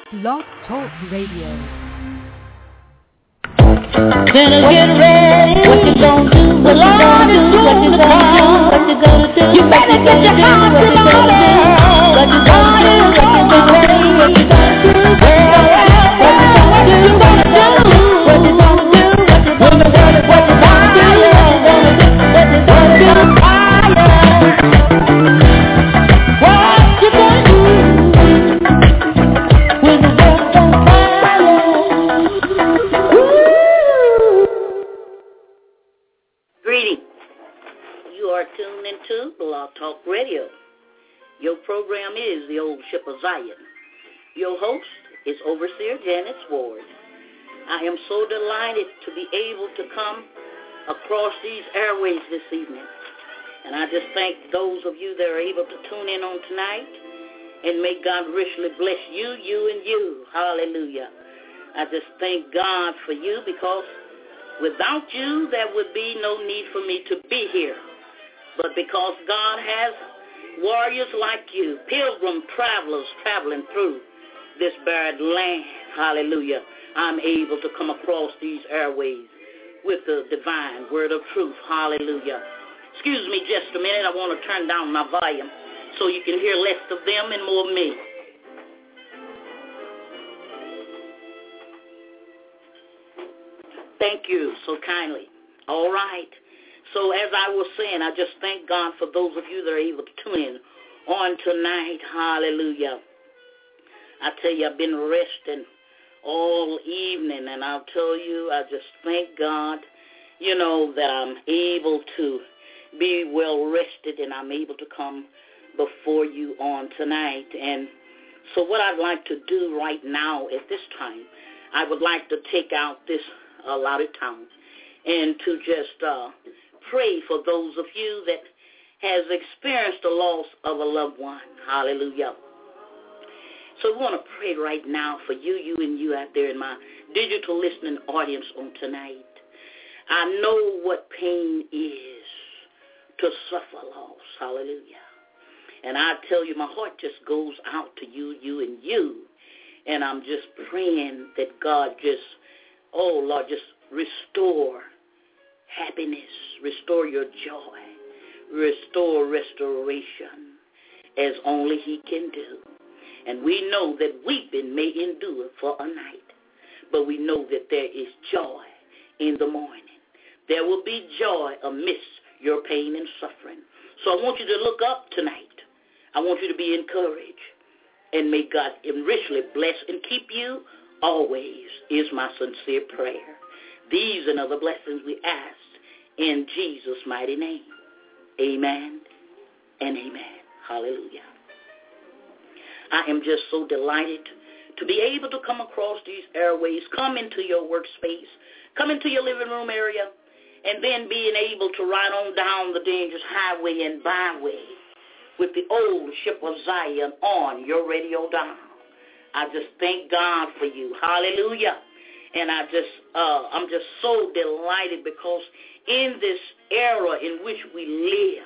Blog Talk Radio. Better get ready. What you gonna do? What you gonna do? What you gonna do? What you gonna do? You better get your heart in order. What you gonna do? What you gonna do? What you gonna do? What you gonna do? What you gonna do? What you gonna do? What you gonna do? What you gonna do? What you gonna do? What you gonna do? What you gonna do? Tuned into Blog Talk Radio. Your program is The Old Ship of Zion. Your host is Overseer Janice Ward. I am so delighted to be able to come across these airways this evening. And I just thank those of you that are able to tune in on tonight. And may God richly bless you, you, and you. Hallelujah. I just thank God for you because without you, there would be no need for me to be here. But because God has warriors like you, pilgrim travelers traveling through this barren land, hallelujah, I'm able to come across these airways with the divine word of truth, hallelujah. Excuse me just a minute, I want to turn down my volume so you can hear less of them and more of me. Thank you so kindly. All right. So as I was saying, I just thank God for those of you that are able to tune in on tonight. Hallelujah. I tell you, I've been resting all evening, and I'll tell you, I just thank God, that I'm able to be well rested, and I'm able to come before you on tonight. And so what I'd like to do right now at this time, I would like to take out this allotted time and to just pray for those of you that has experienced the loss of a loved one. Hallelujah. So we want to pray right now for you and you out there in my digital listening audience on tonight. I know what pain is to suffer loss. Hallelujah. And I tell you, my heart just goes out to you and you. And I'm just praying that God just, Lord, just restore happiness, restore your joy, restore restoration as only he can do. And we know that weeping may endure for a night, but we know that there is joy in the morning. There will be joy amidst your pain and suffering. So I want you to look up tonight. I want you to be encouraged. And may God richly bless and keep you always is my sincere prayer. These and other blessings we ask in Jesus' mighty name. Amen and amen. Hallelujah. I am just so delighted to be able to come across these airways, come into your workspace, come into your living room area, and then being able to ride on down the dangerous highway and byway with the old ship of Zion on your radio dial. I just thank God for you. Hallelujah. And I'm just so delighted because in this era in which we live,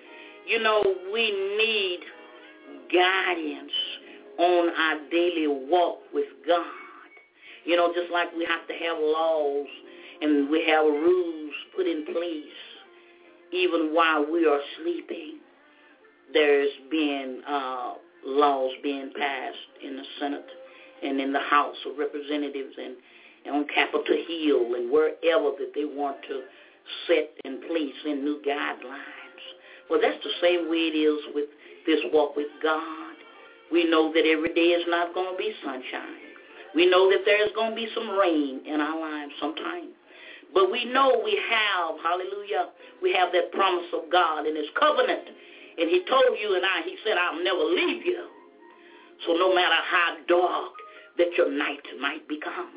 we need guidance on our daily walk with God. Just like we have to have laws and we have rules put in place even while we are sleeping. There's been laws being passed in the Senate and in the House of Representatives and on Capitol Hill and wherever that they want to set in place in new guidelines. Well, that's the same way it is with this walk with God. We know that every day is not going to be sunshine. We know that there's going to be some rain in our lives sometime. But we know we have, hallelujah, we have that promise of God and his covenant. And he told you and I, he said, I'll never leave you. So no matter how dark that your night might become,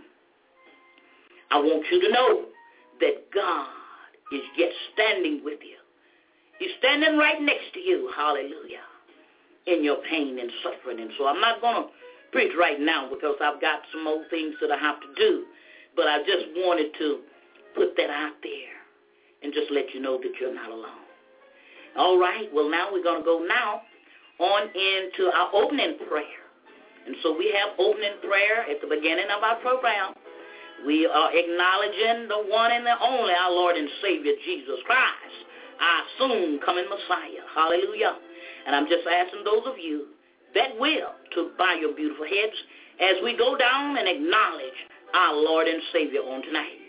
I want you to know that God is yet standing with you. He's standing right next to you, hallelujah, in your pain and suffering. And so I'm not going to preach right now because I've got some more things that I have to do. But I just wanted to put that out there and just let you know that you're not alone. All right, well, now we're going to go now on into our opening prayer. And so we have opening prayer at the beginning of our program. We are acknowledging the one and the only, our Lord and Savior, Jesus Christ, our soon coming Messiah. Hallelujah. And I'm just asking those of you that will to bow your beautiful heads as we go down and acknowledge our Lord and Savior on tonight.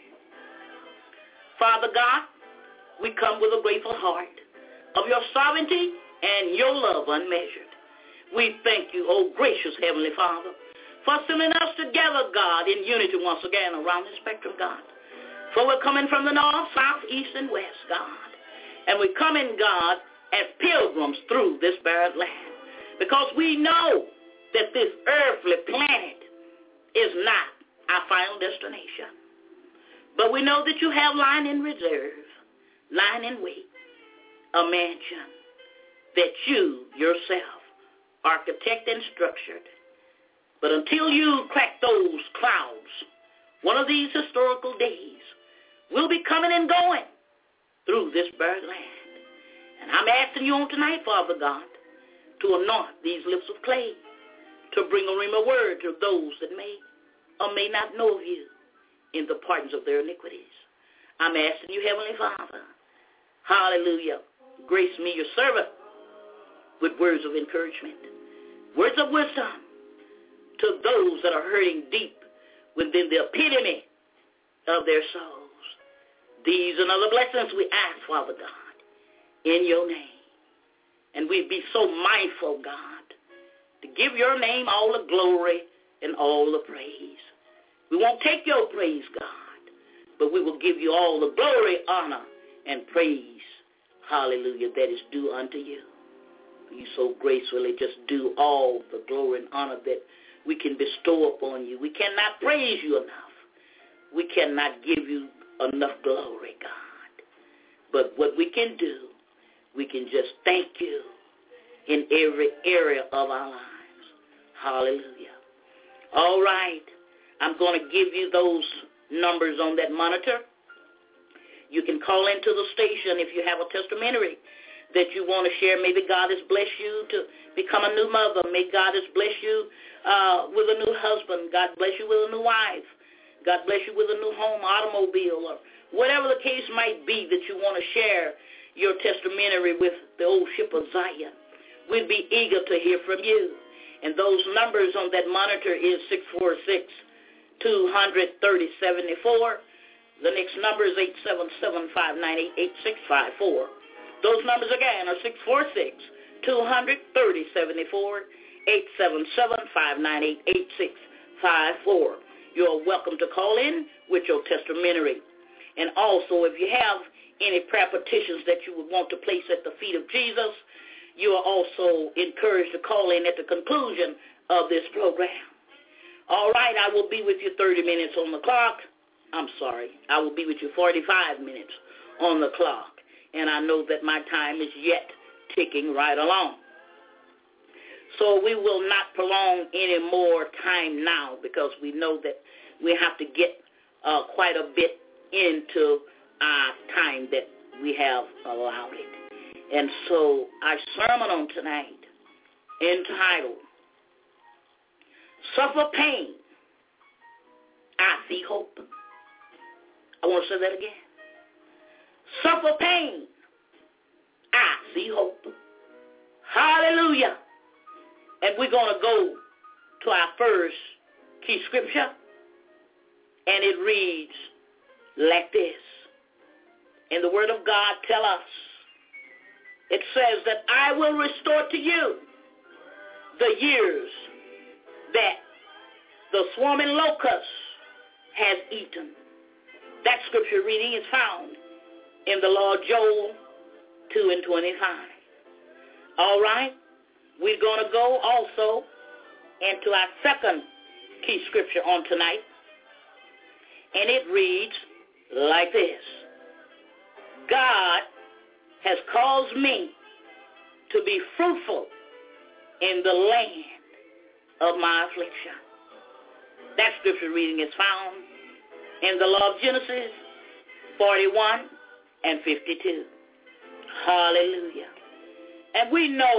Father God, we come with a grateful heart of your sovereignty and your love unmeasured. We thank you, oh gracious Heavenly Father, for sending us together, God, in unity once again around the spectrum, God. For we're coming from the north, south, east, and west, God. And we're coming, God, as pilgrims through this barren land. Because we know that this earthly planet is not our final destination. But we know that you have lying in reserve, lying in wait, a mansion that you yourself architect and structured. But until you crack those clouds, one of these historical days, we'll be coming and going through this barren land. And I'm asking you on tonight, Father God, to anoint these lips of clay, to bring a rhema word to those that may or may not know of you in the pardons of their iniquities. I'm asking you, Heavenly Father, hallelujah, grace me, your servant, with words of encouragement, words of wisdom to those that are hurting deep within the epitome of their souls. These and other blessings we ask, Father God, in your name. And we be so mindful, God, to give your name all the glory and all the praise. We won't take your praise, God, but we will give you all the glory, honor, and praise, hallelujah, that is due unto you. You so gracefully just do all the glory and honor that we can bestow upon you. We cannot praise you enough. We cannot give you enough glory, God. But what we can do, we can just thank you in every area of our lives. Hallelujah. All right. I'm going to give you those numbers on that monitor. You can call into the station if you have a testimony that you want to share. Maybe God has blessed you to become a new mother. May God has blessed you with a new husband. God bless you with a new wife. God bless you with a new home, automobile, or whatever the case might be that you want to share your testimony with the old ship of Zion. We'd be eager to hear from you. And those numbers on that monitor is 646-200-3074. The next number is 877-598-8654. Those numbers again are 646-200-3074, 877-598-8654. You're welcome to call in with your testimony. And also, if you have any prayer petitions that you would want to place at the feet of Jesus, you are also encouraged to call in at the conclusion of this program. All right, I will be with you 30 minutes on the clock. I will be with you 45 minutes on the clock. And I know that my time is yet ticking right along. So we will not prolong any more time now because we know that we have to get quite a bit into our time that we have allowed it. And so our sermon on tonight, entitled, Suffer Pain, I See Hope. I want to say that again. Suffer pain, I see hope. Hallelujah. And we're going to go to our first key scripture, and it reads like this. And the word of God tells us, it says that I will restore to you the years that the swarming locust has eaten. That scripture reading is found in the law of Joel 2:25. All right, we're going to go also into our second key scripture on tonight, and it reads like this. God has caused me to be fruitful in the land of my affliction. That scripture reading is found in the law of Genesis 41:52. Hallelujah. And we know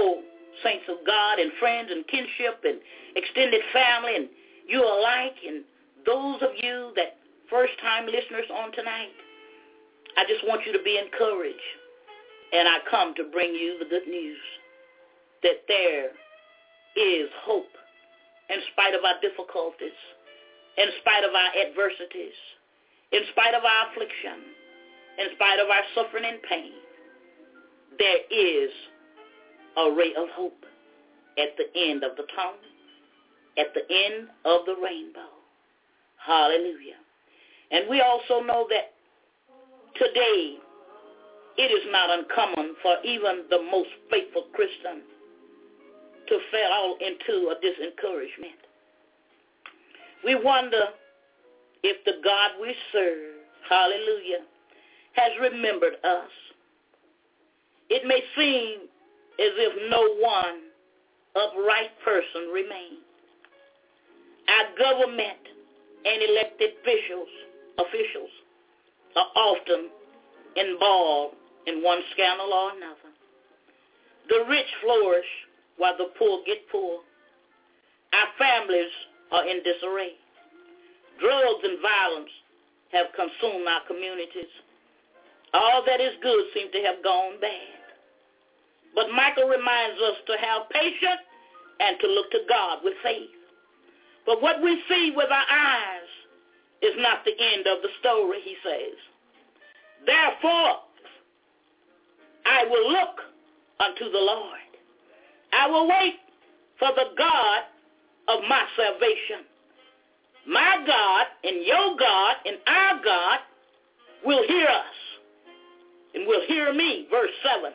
saints of God and friends and kinship and extended family and you alike, and those of you that first-time listeners on tonight, I just want you to be encouraged. And I come to bring you the good news that there is hope in spite of our difficulties, in spite of our adversities, in spite of our affliction, in spite of our suffering and pain. There is a ray of hope at the end of the tunnel, at the end of the rainbow. Hallelujah. And we also know that today it is not uncommon for even the most faithful Christian to fall into a disencouragement. We wonder if the God we serve, hallelujah, has remembered us. It may seem as if no one upright person remains. Our government and elected officials are often involved in one scandal or another. The rich flourish while the poor get poor. Our families are in disarray. Drugs and violence have consumed our communities. All that is good seems to have gone bad. But Michael reminds us to have patience and to look to God with faith. But what we see with our eyes is not the end of the story, he says. Therefore, I will look unto the Lord. I will wait for the God of my salvation. My God and your God and our God will hear us and will hear me. Verse 7.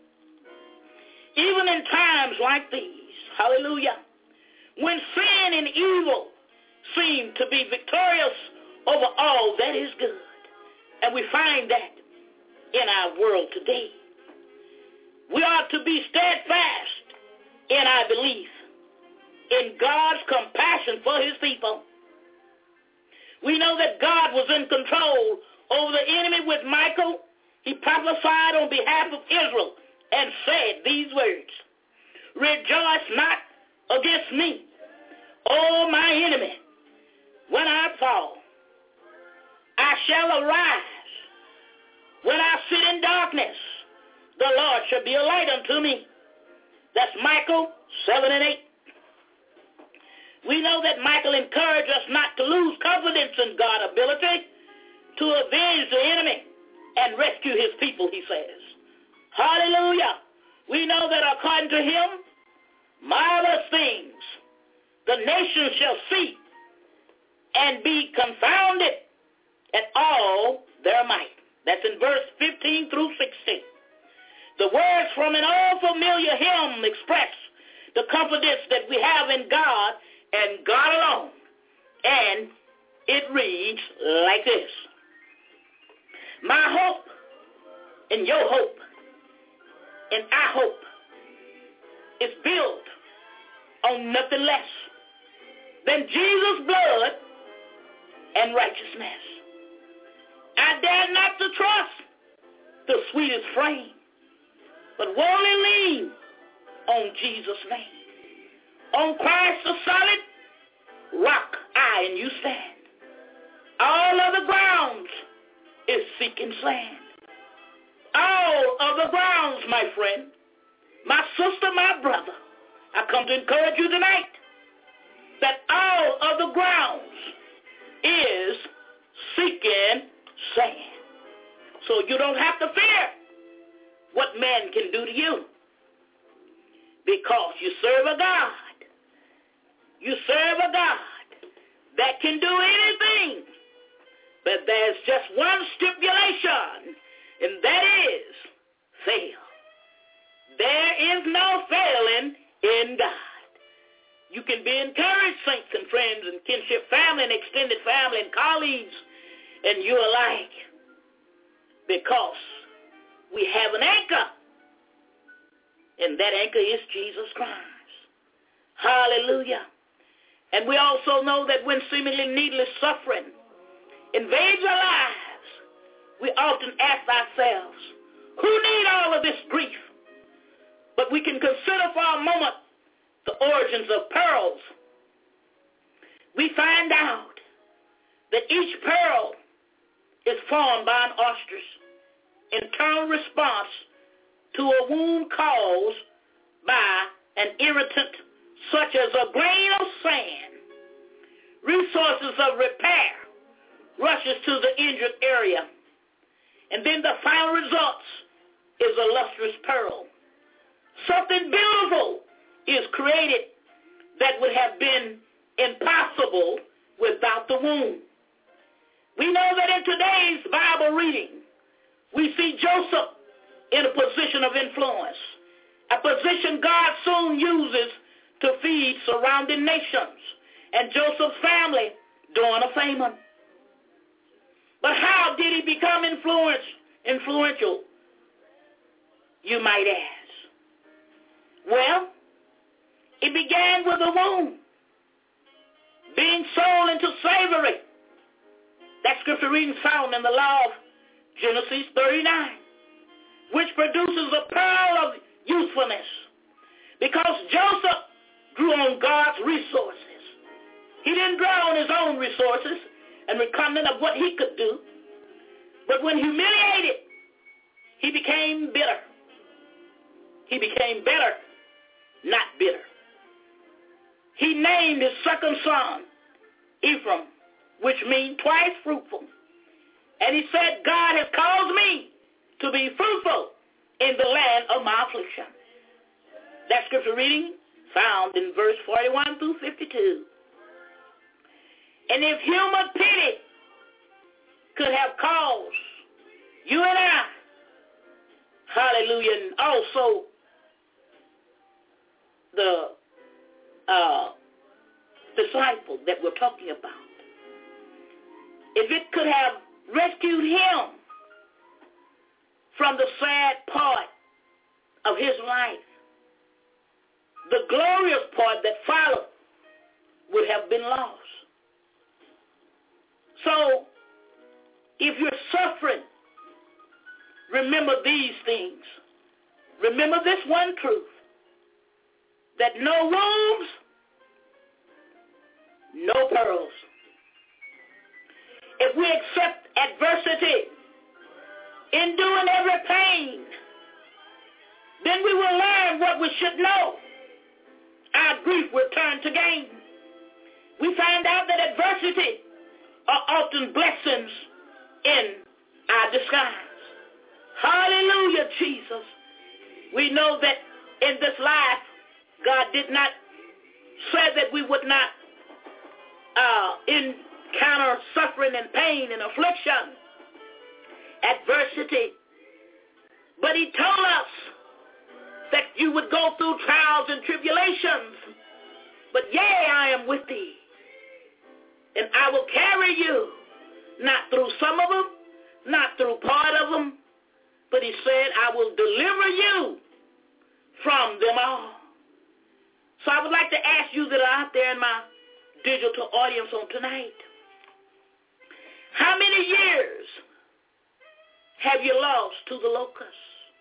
Even in times like these, hallelujah, when sin and evil seem to be victorious over all that is good, and we find that in our world today, we ought to be steadfast in our belief in God's compassion for his people. We know that God was in control over the enemy with Michael. He prophesied on behalf of Israel and said these words, rejoice not against me, O my enemy. When I fall, I shall arise. When I sit in darkness, the Lord shall be a light unto me. That's Michael 7 and 8. We know that Michael encouraged us not to lose confidence in God's ability to avenge the enemy and rescue his people, he says. Hallelujah. We know that according to him, marvelous things the nations shall see and be confounded at all their might. That's in verse 15 through 16. The words from an old familiar hymn express the confidence that we have in God and God alone. And it reads like this. My hope and your hope and our hope is built on nothing less than Jesus' blood and righteousness. I dare not to trust the sweetest frame, but wholly lean on Jesus' name. On Christ the solid rock I and you stand. All other grounds is sinking sand. All other grounds, my friend, my sister, my brother, I come to encourage you tonight that all other grounds is sinking sand. So you don't have to fear what man can do to you, because you serve a God. You serve a God that can do anything. But there's just one stipulation, and that is fail. There is no failing in God. You can be encouraged, saints and friends and kinship family and extended family and colleagues and you alike, because we have an anchor, and that anchor is Jesus Christ. Hallelujah. And we also know that when seemingly needless suffering invades our lives, we often ask ourselves, who need all of this grief? But we can consider for a moment the origins of pearls. We find out that each pearl is formed by an ostrich internal response to a wound caused by an irritant such as a grain of sand. Resources of repair rushes to the injured area, and then the final results is a lustrous pearl. Something beautiful is created that would have been impossible without the wound. We know that in today's Bible reading, we see Joseph in a position of influence, a position God soon uses to feed surrounding nations, and Joseph's family during a famine. But how did he become influential, you might ask? Well, it began with a wound, being sold into slavery. That scripture reading found in the law of Genesis 39, which produces a pearl of usefulness, because Joseph drew on God's resources. He didn't draw on his own resources and recommend of what he could do, but when humiliated, he became bitter. He became better, not bitter. He named his second son Ephraim, which means twice fruitful. And he said, God has caused me to be fruitful in the land of my affliction. That scripture reading found in verse 41 through 52. And if human pity could have caused you and I, hallelujah, and also the disciple that we're talking about, if it could have rescued him from the sad part of his life, the glorious part that followed would have been lost. So, if you're suffering, remember these things. Remember this one truth, that no wounds, no pearls. If we accept adversity, enduring every pain, then we will learn what we should know. Our grief will turn to gain. We find out that adversity are often blessings in our disguise. Hallelujah, Jesus. We know that in this life, God did not say that we would not encounter suffering and pain and affliction, adversity. But he told us that you would go through trials and tribulations. But yea, I am with thee. And I will carry you, not through some of them, not through part of them, but he said, I will deliver you from them all. So I would like to ask you that are out there in my digital audience on tonight, how many years have you lost to the locusts?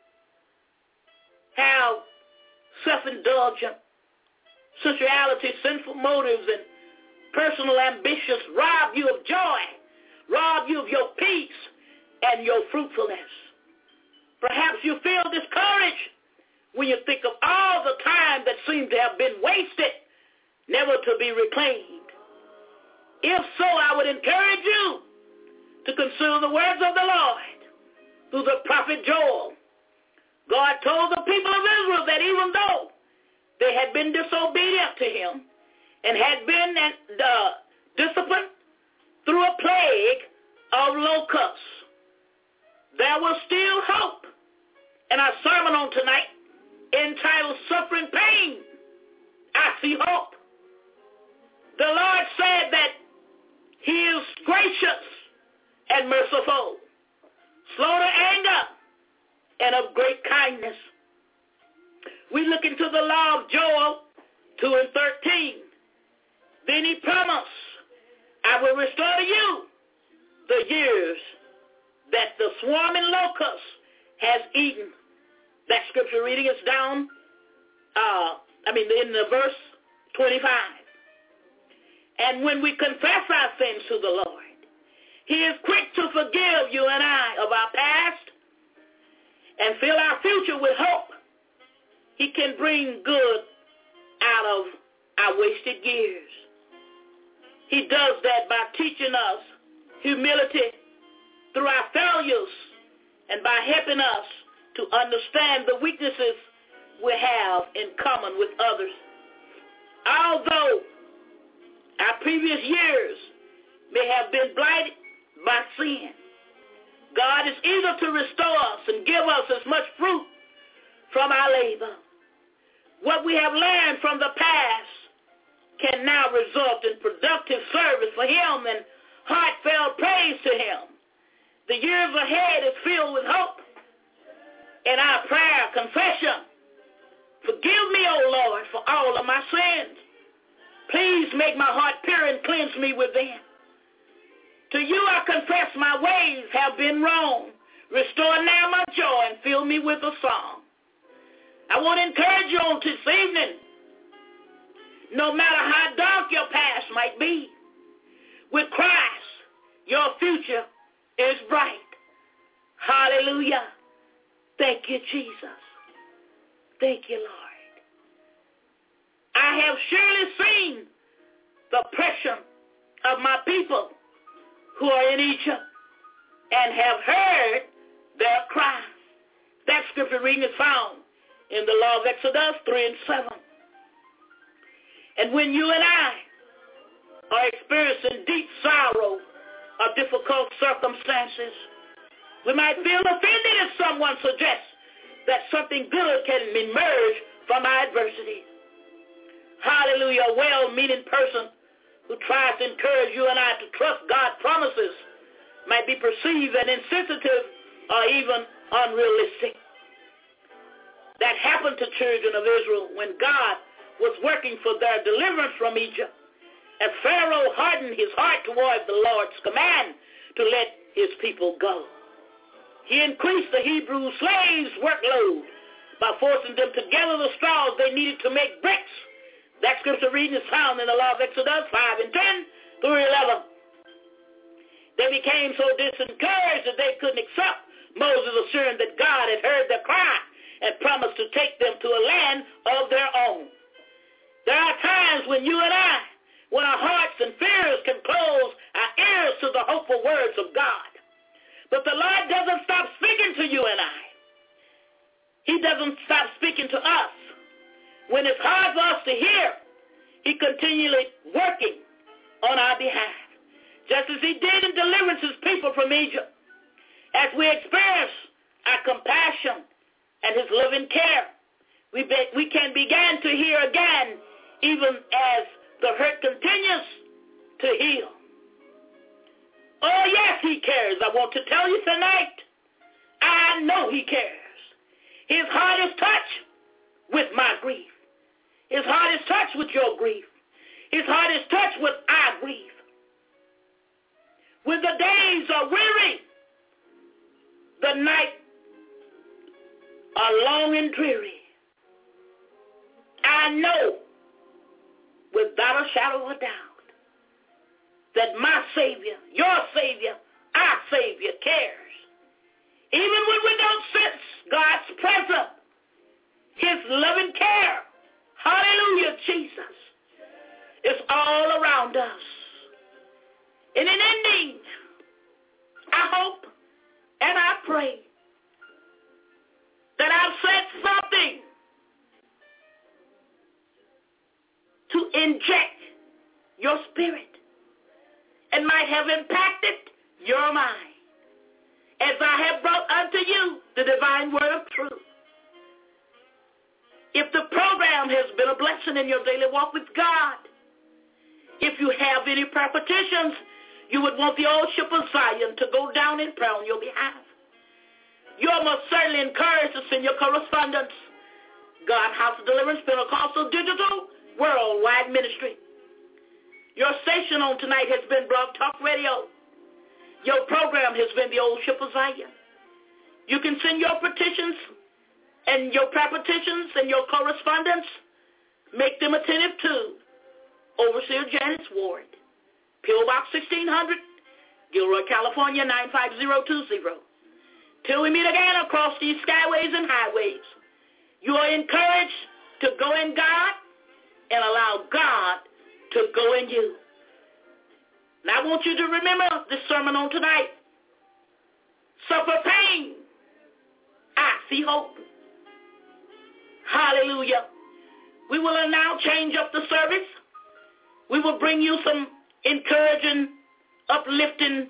How self-indulgent, sensuality, sinful motives, and personal ambitions rob you of joy, rob you of your peace and your fruitfulness. Perhaps you feel discouraged when you think of all the time that seemed to have been wasted, never to be reclaimed. If so, I would encourage you to consider the words of the Lord through the prophet Joel. God told the people of Israel that even though they had been disobedient to him and had been disciplined through a plague of locusts, there was still hope. And our sermon on tonight, entitled Suffering Pain, I See Hope. The Lord said that he is gracious and merciful, slow to anger, and of great kindness. We look into the law of Joel 2 and 13. Then he promised, I will restore to you the years that the swarming locust has eaten. That scripture reading is down in the verse 25. And when we confess our sins to the Lord, he is quick to forgive you and I of our past and fill our future with hope. He can bring good out of our wasted years. He does that by teaching us humility through our failures and by helping us to understand the weaknesses we have in common with others. Although our previous years may have been blighted by sin, God is eager to restore us and give us as much fruit from our labor. What we have learned from the past can now result in productive service for him and heartfelt praise to him. The years ahead is filled with hope. In our prayer confession, forgive me, O Lord, for all of my sins. Please make my heart pure and cleanse me within. To you I confess my ways have been wrong. Restore now my joy and fill me with a song. I want to encourage you on this evening, no matter how dark your past might be, with Christ, your future is bright. Hallelujah. Thank you, Jesus. Thank you, Lord. I have surely seen the oppression of my people who are in Egypt and have heard their cry. That scripture reading is found in the law of Exodus 3 and 7. And when you and I are experiencing deep sorrow or difficult circumstances, we might feel offended if someone suggests that something good can emerge from our adversity. Hallelujah. A well-meaning person who tries to encourage you and I to trust God's promises might be perceived as insensitive or even unrealistic. That happened to children of Israel when God was working for their deliverance from Egypt. And Pharaoh hardened his heart toward the Lord's command to let his people go. He increased the Hebrew slaves' workload by forcing them to gather the straws they needed to make bricks. That scripture reading is found in the law of Exodus 5 and 10 through 11. They became so disencouraged that they couldn't accept Moses' assurance that God had heard their cry and promised to take them to a land of their own. There are times when you and I, when our hearts and fears can close our ears to the hopeful words of God. But the Lord doesn't stop speaking to you and I. He doesn't stop speaking to us. When it's hard for us to hear, he continually working on our behalf. Just as he did in delivering his people from Egypt. As we experience our compassion and his loving care, we can begin to hear again, even as the hurt continues to heal. Oh, yes, he cares. I want to tell you tonight, I know he cares. His heart is touched with my grief. His heart is touched with your grief. His heart is touched with our grief. When the days are weary, the night are long and dreary, I know without a shadow of a doubt that my Savior, your Savior, our Savior cares. Even when we don't sense God's presence, his loving care, hallelujah, Jesus, is all around us. And in ending, I hope and I pray that I've said something to inject your spirit and might have impacted your mind as I have brought unto you the divine word of truth. If the program has been a blessing in your daily walk with God, if you have any prayer petitions, you would want the old ship of Zion to go down in prayer on your behalf. You are most certainly encouraged to send your correspondence. God House of Deliverance Pentecostal Digital Worldwide Ministry. Your station on tonight has been Blog Talk Radio. Your program has been the old ship of Zion. You can send your petitions and your prayer petitions and your correspondence, make them attentive to Overseer Janice Ward, P.O. Box 1600, Gilroy, California, 95020. Till we meet again across these skyways and highways, you are encouraged to go in God and allow God to go in you. And I want you to remember this sermon on tonight. Suffer pain, I see hope. Hallelujah. We will now change up the service. We will bring you some encouraging, uplifting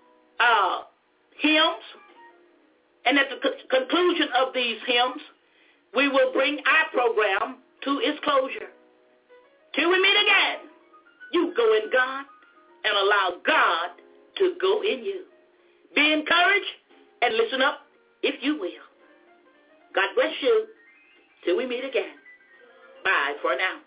hymns. And at the conclusion of these hymns, we will bring our program to its closure. Till we meet again, you go in God and allow God to go in you. Be encouraged and listen up if you will. God bless you. Till we meet again. Bye for now.